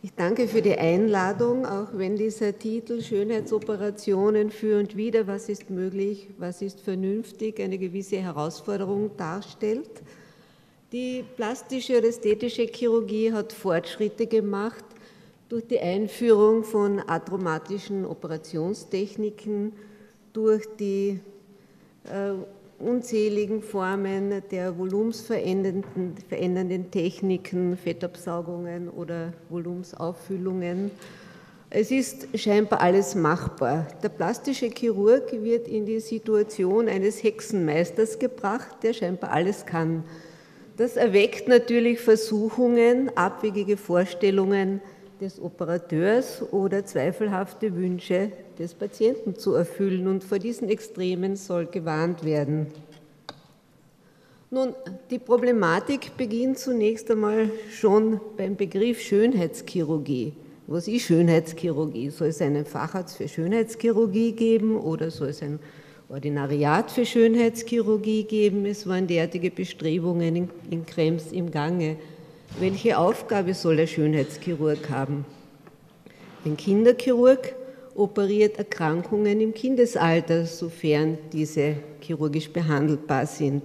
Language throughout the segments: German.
Ich danke für die Einladung, auch wenn dieser Titel Schönheitsoperationen für und wider, was ist möglich, was ist vernünftig, eine gewisse Herausforderung darstellt. Die plastische oder ästhetische Chirurgie hat Fortschritte gemacht durch die Einführung von atraumatischen Operationstechniken, durch die unzähligen Formen der volumensverändernden Techniken, Fettabsaugungen oder Volumensauffüllungen. Es ist scheinbar alles machbar. Der plastische Chirurg wird in die Situation eines Hexenmeisters gebracht, der scheinbar alles kann. Das erweckt natürlich Versuchungen, abwegige Vorstellungen des Operateurs oder zweifelhafte Wünsche des Patienten zu erfüllen, und vor diesen Extremen soll gewarnt werden. Nun, die Problematik beginnt zunächst einmal schon beim Begriff Schönheitschirurgie. Was ist Schönheitschirurgie? Soll es einen Facharzt für Schönheitschirurgie geben oder soll es ein Ordinariat für Schönheitschirurgie geben? Es waren derartige Bestrebungen in Krems im Gange. Welche Aufgabe soll der Schönheitschirurg haben? Ein Kinderchirurg operiert Erkrankungen im Kindesalter, sofern diese chirurgisch behandelbar sind.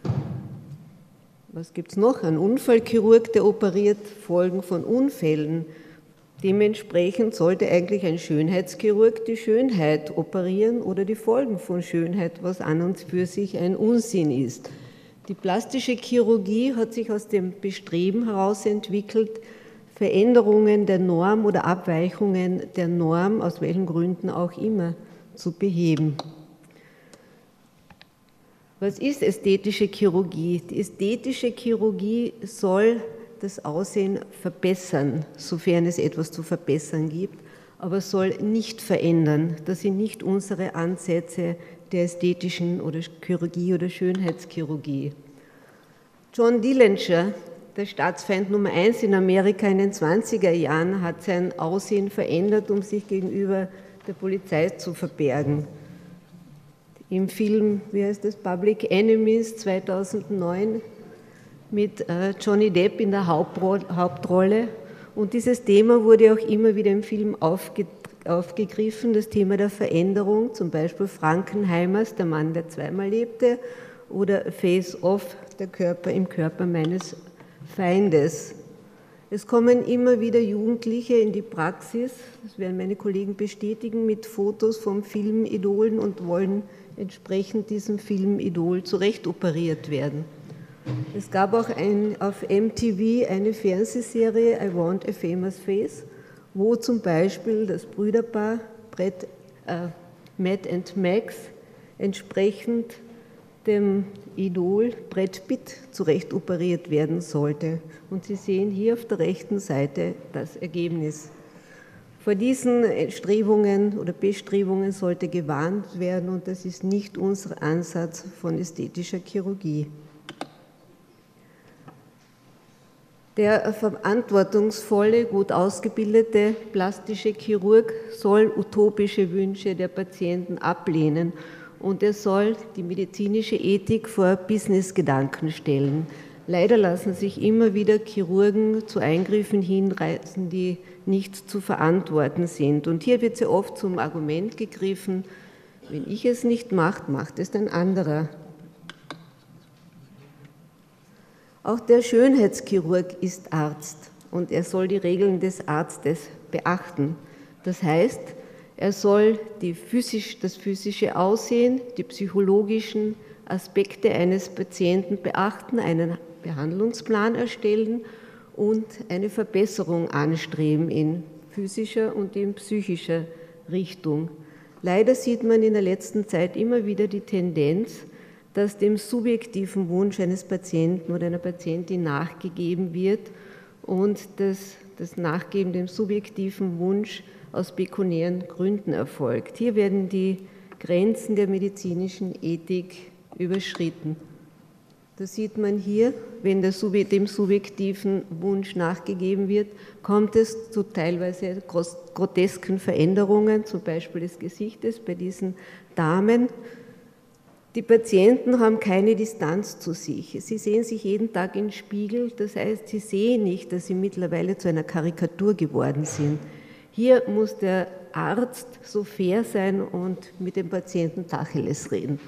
Was gibt es noch? Ein Unfallchirurg, der operiert Folgen von Unfällen. Dementsprechend sollte eigentlich ein Schönheitschirurg die Schönheit operieren oder die Folgen von Schönheit, was an und für sich ein Unsinn ist. Die plastische Chirurgie hat sich aus dem Bestreben heraus entwickelt, Veränderungen der Norm oder Abweichungen der Norm, aus welchen Gründen auch immer, zu beheben. Was ist ästhetische Chirurgie? Die ästhetische Chirurgie soll das Aussehen verbessern, sofern es etwas zu verbessern gibt, aber soll nicht verändern. Das sind nicht unsere Ansätze der ästhetischen oder Chirurgie oder Schönheitschirurgie. John Dillinger, der Staatsfeind Nummer 1 in Amerika in den 20er Jahren, hat sein Aussehen verändert, um sich gegenüber der Polizei zu verbergen. Im Film, wie heißt das, Public Enemies 2009 mit Johnny Depp in der Hauptrolle. Und dieses Thema wurde auch immer wieder im Film aufgegriffen, das Thema der Veränderung, zum Beispiel Frankenheimers, der Mann, der zweimal lebte, oder Face Off, der Körper im Körper meines Feindes. Es kommen immer wieder Jugendliche in die Praxis, das werden meine Kollegen bestätigen, mit Fotos vom Filmidolen und wollen entsprechend diesem Filmidol zurechtoperiert werden. Es gab auch auf MTV eine Fernsehserie, I Want a Famous Face, wo zum Beispiel das Brüderpaar Matt und Max entsprechend dem Idol Brad Pitt zurechtoperiert werden sollte. Und Sie sehen hier auf der rechten Seite das Ergebnis. Vor diesen Strebungen oder Bestrebungen sollte gewarnt werden, und das ist nicht unser Ansatz von ästhetischer Chirurgie. Der verantwortungsvolle, gut ausgebildete plastische Chirurg soll utopische Wünsche der Patienten ablehnen, und er soll die medizinische Ethik vor Businessgedanken stellen. Leider lassen sich immer wieder Chirurgen zu Eingriffen hinreißen, die nicht zu verantworten sind. Und hier wird sehr oft zum Argument gegriffen, wenn ich es nicht mache, macht es ein anderer. Auch der Schönheitschirurg ist Arzt und er soll die Regeln des Arztes beachten. Das heißt, er soll das physische Aussehen, die psychologischen Aspekte eines Patienten beachten, einen Behandlungsplan erstellen und eine Verbesserung anstreben in physischer und in psychischer Richtung. Leider sieht man in der letzten Zeit immer wieder die Tendenz, dass dem subjektiven Wunsch eines Patienten oder einer Patientin nachgegeben wird und das Nachgeben dem subjektiven Wunsch aus pekuniären Gründen erfolgt. Hier werden die Grenzen der medizinischen Ethik überschritten. Das sieht man hier, wenn dem subjektiven Wunsch nachgegeben wird, kommt es zu teilweise grotesken Veränderungen, zum Beispiel des Gesichtes bei diesen Damen. Die Patienten haben keine Distanz zu sich. Sie sehen sich jeden Tag im Spiegel, das heißt, sie sehen nicht, dass sie mittlerweile zu einer Karikatur geworden sind. Hier muss der Arzt so fair sein und mit dem Patienten Tacheles reden.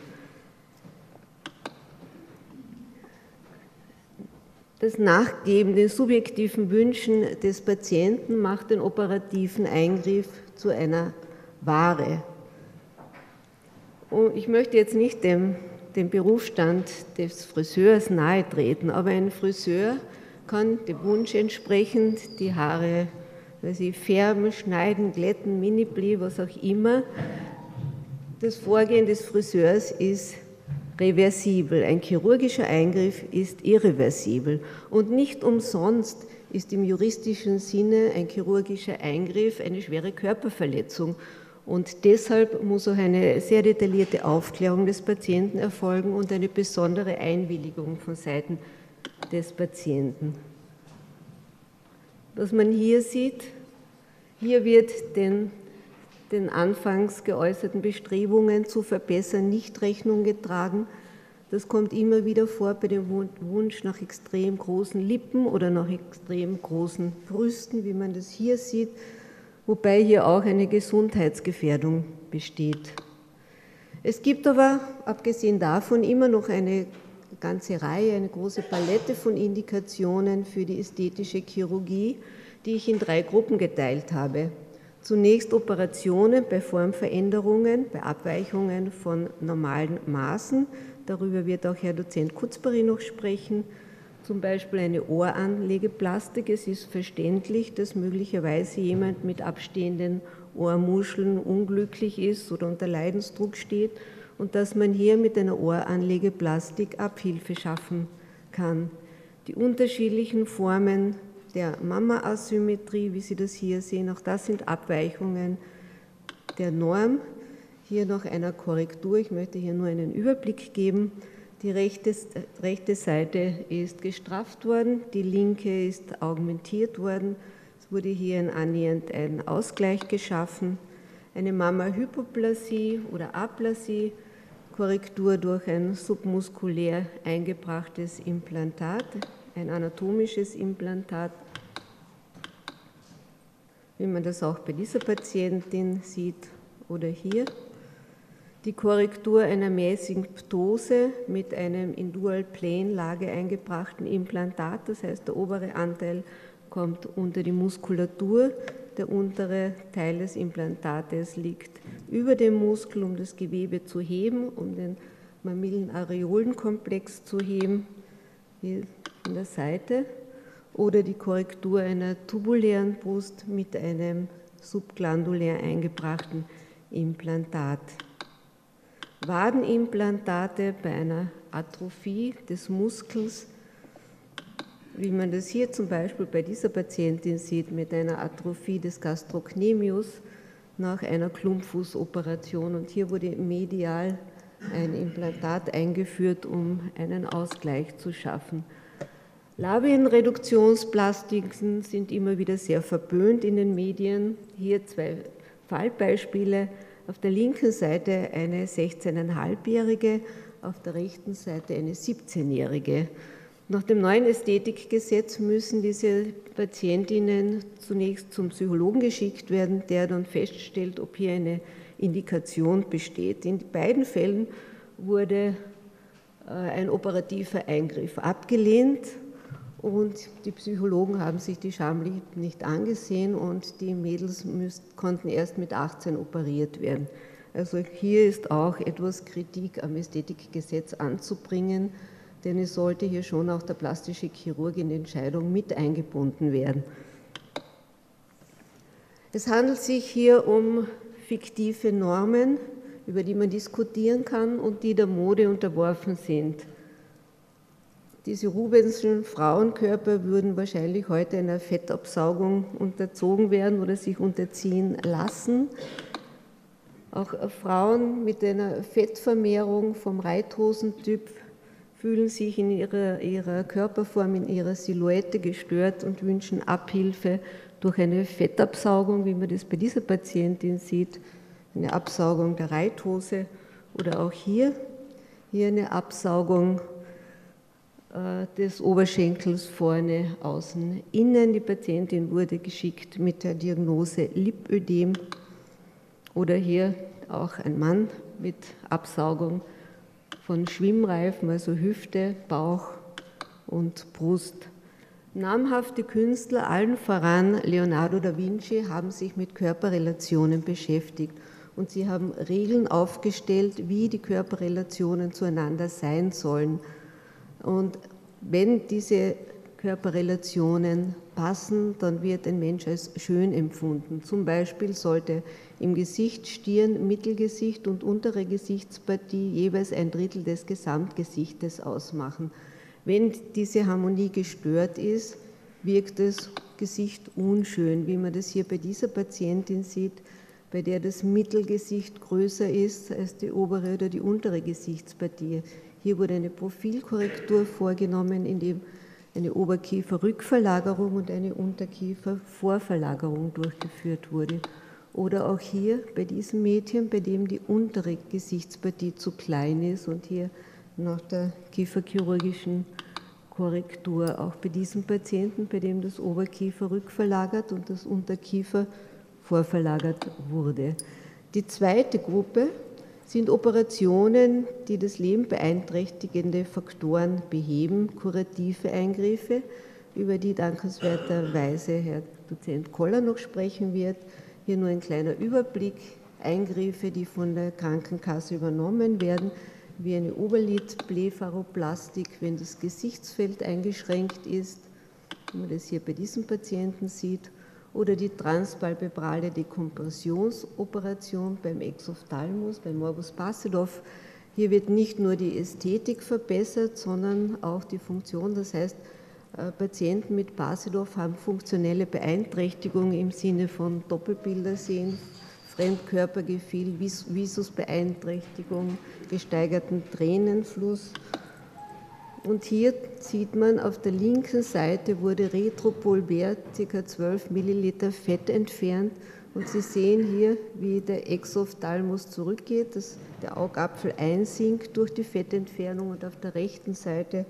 Das Nachgeben den subjektiven Wünschen des Patienten macht den operativen Eingriff zu einer Ware. Und ich möchte jetzt nicht dem Berufsstand des Friseurs nahetreten, aber ein Friseur kann dem Wunsch entsprechend die Haare färben, schneiden, glätten, Mini-Pli, was auch immer. Das Vorgehen des Friseurs ist reversibel. Ein chirurgischer Eingriff ist irreversibel. Und nicht umsonst ist im juristischen Sinne ein chirurgischer Eingriff eine schwere Körperverletzung. Und deshalb muss auch eine sehr detaillierte Aufklärung des Patienten erfolgen und eine besondere Einwilligung von Seiten des Patienten. Was man hier sieht, hier wird den anfangs geäußerten Bestrebungen zu verbessern nicht Rechnung getragen. Das kommt immer wieder vor bei dem Wunsch nach extrem großen Lippen oder nach extrem großen Brüsten, wie man das hier sieht, wobei hier auch eine Gesundheitsgefährdung besteht. Es gibt aber, abgesehen davon, immer noch eine ganze Reihe, eine große Palette von Indikationen für die ästhetische Chirurgie, die ich in 3 Gruppen geteilt habe. Zunächst Operationen bei Formveränderungen, bei Abweichungen von normalen Maßen. Darüber wird auch Herr Dozent Kutzbari noch sprechen. Zum Beispiel eine Ohranlegeplastik. Es ist verständlich, dass möglicherweise jemand mit abstehenden Ohrmuscheln unglücklich ist oder unter Leidensdruck steht und dass man hier mit einer Ohranlegeplastik Abhilfe schaffen kann. Die unterschiedlichen Formen der Mama-Asymmetrie, wie Sie das hier sehen, auch das sind Abweichungen der Norm. Hier noch einer Korrektur, ich möchte hier nur einen Überblick geben. Die rechte Seite ist gestrafft worden, die linke ist augmentiert worden. Es wurde hier annähernd ein Ausgleich geschaffen. Eine Mama-Hypoplasie oder Aplasie, Korrektur durch ein submuskulär eingebrachtes Implantat, ein anatomisches Implantat, wie man das auch bei dieser Patientin sieht oder hier. Die Korrektur einer mäßigen Ptose mit einem in Dual-Plane-Lage eingebrachten Implantat, das heißt der obere Anteil kommt unter die Muskulatur, der untere Teil des Implantates liegt über dem Muskel, um das Gewebe zu heben, um den Mamillen-Areolenkomplex zu heben, hier an der Seite, oder die Korrektur einer tubulären Brust mit einem subglandulär eingebrachten Implantat. Wadenimplantate bei einer Atrophie des Muskels, wie man das hier zum Beispiel bei dieser Patientin sieht, mit einer Atrophie des Gastrocnemius nach einer Klumpfußoperation. Und hier wurde medial ein Implantat eingeführt, um einen Ausgleich zu schaffen. Labienreduktionsplastiken sind immer wieder sehr verböhnt in den Medien. Hier 2 Fallbeispiele. Auf der linken Seite eine 16,5-Jährige, auf der rechten Seite eine 17-Jährige. Nach dem neuen Ästhetikgesetz müssen diese Patientinnen zunächst zum Psychologen geschickt werden, der dann feststellt, ob hier eine Indikation besteht. In beiden Fällen wurde ein operativer Eingriff abgelehnt und die Psychologen haben sich die Schamlippen nicht angesehen und die Mädels konnten erst mit 18 operiert werden. Also hier ist auch etwas Kritik am Ästhetikgesetz anzubringen, denn es sollte hier schon auch der plastische Chirurg in die Entscheidung mit eingebunden werden. Es handelt sich hier um fiktive Normen, über die man diskutieren kann und die der Mode unterworfen sind. Diese Rubenschen Frauenkörper würden wahrscheinlich heute einer Fettabsaugung unterzogen werden oder sich unterziehen lassen. Auch Frauen mit einer Fettvermehrung vom Reithosentyp fühlen sich in ihrer Körperform, in ihrer Silhouette gestört und wünschen Abhilfe durch eine Fettabsaugung, wie man das bei dieser Patientin sieht, eine Absaugung der Reithose oder auch hier. Hier eine Absaugung des Oberschenkels vorne, außen, innen. Die Patientin wurde geschickt mit der Diagnose Lipödem. Oder hier auch ein Mann mit Absaugung von Schwimmreifen, also Hüfte, Bauch und Brust. Namhafte Künstler, allen voran Leonardo da Vinci, haben sich mit Körperrelationen beschäftigt und sie haben Regeln aufgestellt, wie die Körperrelationen zueinander sein sollen. Und wenn diese Körperrelationen passen, dann wird ein Mensch als schön empfunden. Zum Beispiel sollte im Gesicht, Stirn, Mittelgesicht und untere Gesichtspartie jeweils 1/3 des Gesamtgesichtes ausmachen. Wenn diese Harmonie gestört ist, wirkt das Gesicht unschön, wie man das hier bei dieser Patientin sieht, bei der das Mittelgesicht größer ist als die obere oder die untere Gesichtspartie. Hier wurde eine Profilkorrektur vorgenommen, in dem eine Oberkieferrückverlagerung und eine Unterkiefervorverlagerung durchgeführt wurde. Oder auch hier bei diesem Mädchen, bei dem die untere Gesichtspartie zu klein ist und hier nach der kieferchirurgischen Korrektur. Auch bei diesem Patienten, bei dem das Oberkiefer rückverlagert und das Unterkiefer vorverlagert wurde. Die zweite Gruppe sind Operationen, die das Leben beeinträchtigende Faktoren beheben, kurative Eingriffe, über die dankenswerterweise Herr Dozent Koller noch sprechen wird. Hier nur ein kleiner Überblick, Eingriffe, die von der Krankenkasse übernommen werden, wie eine Oberlid-Blepharoplastik, wenn das Gesichtsfeld eingeschränkt ist, wie man das hier bei diesem Patienten sieht, oder die transpalpebrale Dekompressionsoperation beim Exophthalmus, beim Morbus Basedow. Hier wird nicht nur die Ästhetik verbessert, sondern auch die Funktion. Das heißt, Patienten mit Basedow haben funktionelle Beeinträchtigungen im Sinne von Doppelbildersehen, Fremdkörpergefühl, Visusbeeinträchtigung, gesteigerten Tränenfluss. Und hier sieht man, auf der linken Seite wurde retropulvär ca. 12 Milliliter Fett entfernt. Und Sie sehen hier, wie der Exophthalmus zurückgeht, dass der Augapfel einsinkt durch die Fettentfernung und auf der rechten Seite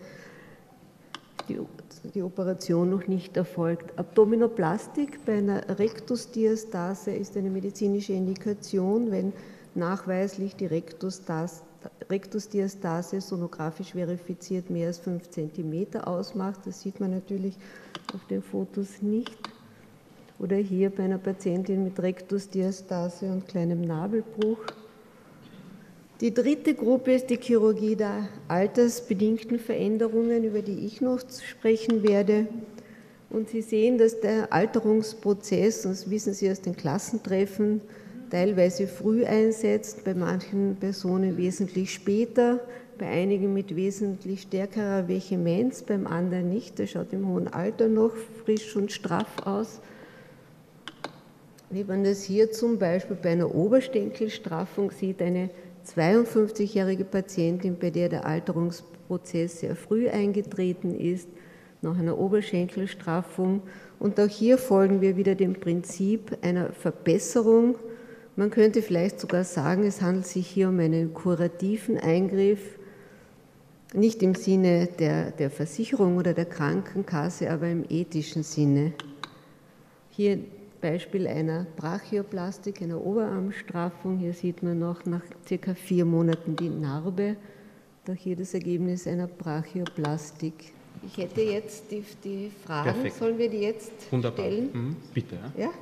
die Operation noch nicht erfolgt. Abdominoplastik bei einer Rektusdiastase ist eine medizinische Indikation, wenn nachweislich die Rektusdiastase sonografisch verifiziert mehr als 5 cm ausmacht. Das sieht man natürlich auf den Fotos nicht. Oder hier bei einer Patientin mit Rektusdiastase und kleinem Nabelbruch. Die dritte Gruppe ist die Chirurgie der altersbedingten Veränderungen, über die ich noch sprechen werde. Und Sie sehen, dass der Alterungsprozess, das wissen Sie aus den Klassentreffen, teilweise früh einsetzt, bei manchen Personen wesentlich später, bei einigen mit wesentlich stärkerer Vehemenz, beim anderen nicht. Der schaut im hohen Alter noch frisch und straff aus. Wie man das hier zum Beispiel bei einer Oberschenkelstraffung sieht, eine 52-jährige Patientin, bei der der Alterungsprozess sehr früh eingetreten ist, nach einer Oberschenkelstraffung. Und auch hier folgen wir wieder dem Prinzip einer Verbesserung. Man könnte vielleicht sogar sagen, es handelt sich hier um einen kurativen Eingriff, nicht im Sinne der Versicherung oder der Krankenkasse, aber im ethischen Sinne. Hier Beispiel einer Brachioplastik, einer Oberarmstraffung. Hier sieht man noch nach ca. 4 Monaten die Narbe. Auch hier das Ergebnis einer Brachioplastik. Ich hätte jetzt die Fragen, perfekt. Sollen wir die jetzt wunderbar stellen? Mhm. Bitte. Ja? Ja?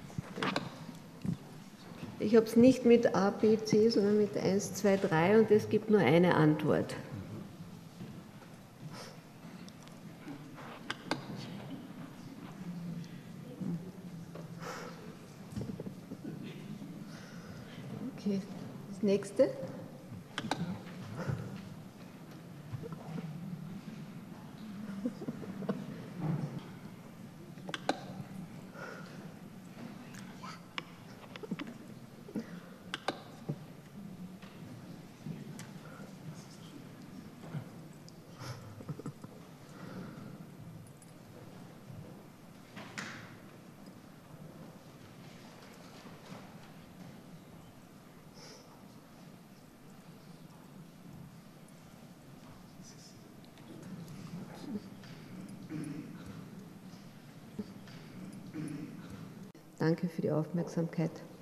Ich habe es nicht mit A, B, C, sondern mit 1, 2, 3 und es gibt nur eine Antwort. Okay, das nächste. Danke für die Aufmerksamkeit.